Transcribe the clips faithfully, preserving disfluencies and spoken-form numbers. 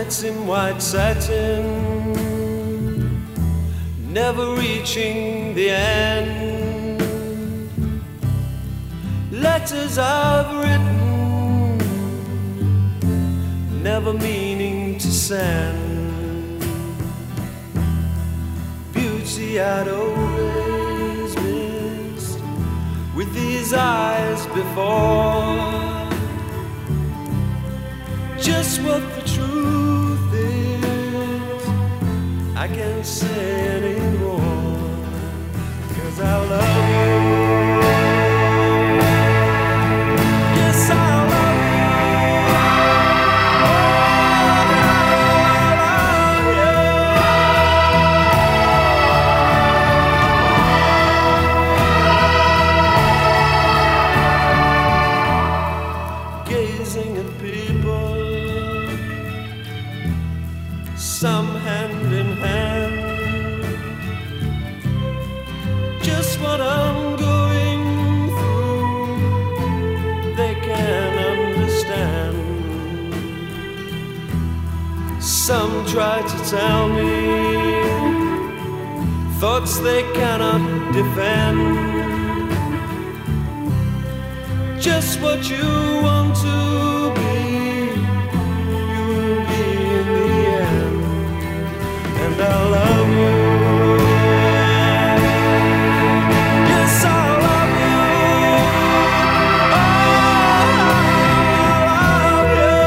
nights in white satin, never reaching the end. Letters I've written, never meaning to send. Beauty I'd always missed with these eyes before. Just what the truth is, I can't say anymore, 'cause I love you. Yes, I love you. Oh, I love you. Gazing at people, some hand in hand, just what I'm going through, they can understand. Some try to tell me thoughts they cannot defend, just what you want to be, you will be in the end. And I love you. Yes, I love you. Oh, I love you.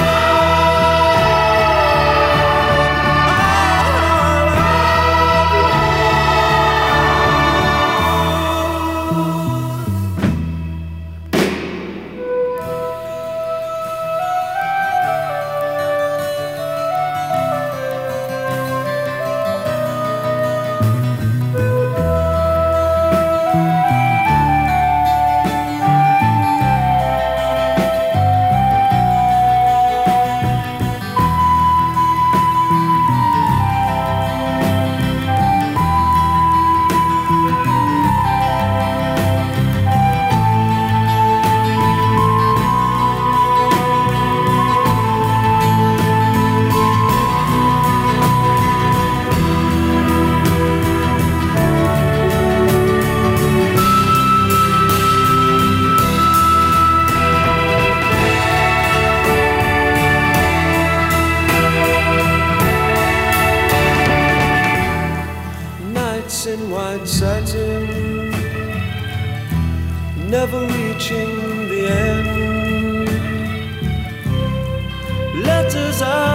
In white satin, never reaching the end. Letters are